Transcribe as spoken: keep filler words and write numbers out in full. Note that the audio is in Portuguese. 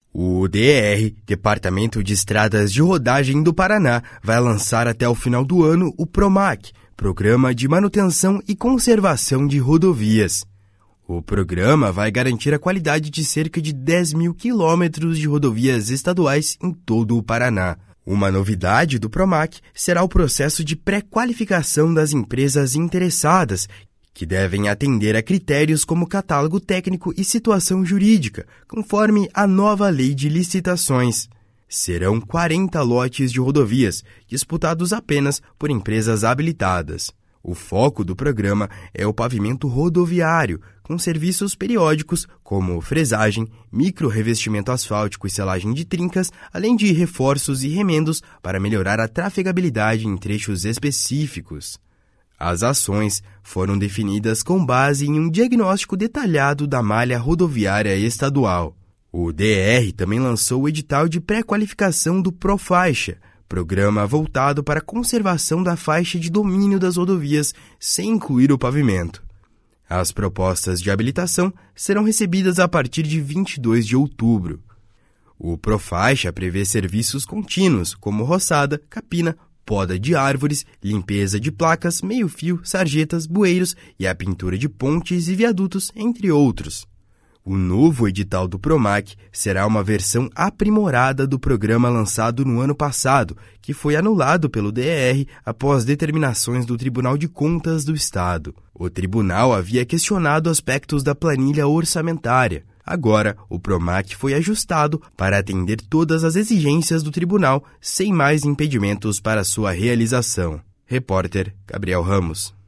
O D E R, Departamento de Estradas de Rodagem do Paraná, vai lançar até o final do ano o PROMAC, Programa de Manutenção e Conservação de Rodovias. O programa vai garantir a qualidade de cerca de dez mil quilômetros de rodovias estaduais em todo o Paraná. Uma novidade do PROMAC será o processo de pré-qualificação das empresas interessadas, que devem atender a critérios como catálogo técnico e situação jurídica, conforme a nova lei de licitações. Serão quarenta lotes de rodovias, disputados apenas por empresas habilitadas. O foco do programa é o pavimento rodoviário, com serviços periódicos como fresagem, micro-revestimento asfáltico e selagem de trincas, além de reforços e remendos para melhorar a trafegabilidade em trechos específicos. As ações foram definidas com base em um diagnóstico detalhado da malha rodoviária estadual. O D E R também lançou o edital de pré-qualificação do ProFaixa, programa voltado para a conservação da faixa de domínio das rodovias, sem incluir o pavimento. As propostas de habilitação serão recebidas a partir de vinte e dois de outubro. O ProFaixa prevê serviços contínuos, como roçada, capina, poda de árvores, limpeza de placas, meio-fio, sarjetas, bueiros e a pintura de pontes e viadutos, entre outros. O novo edital do PROMAC será uma versão aprimorada do programa lançado no ano passado, que foi anulado pelo D E R após determinações do Tribunal de Contas do Estado. O tribunal havia questionado aspectos da planilha orçamentária. Agora, o PROMAC foi ajustado para atender todas as exigências do tribunal, sem mais impedimentos para sua realização. Repórter Gabriel Ramos.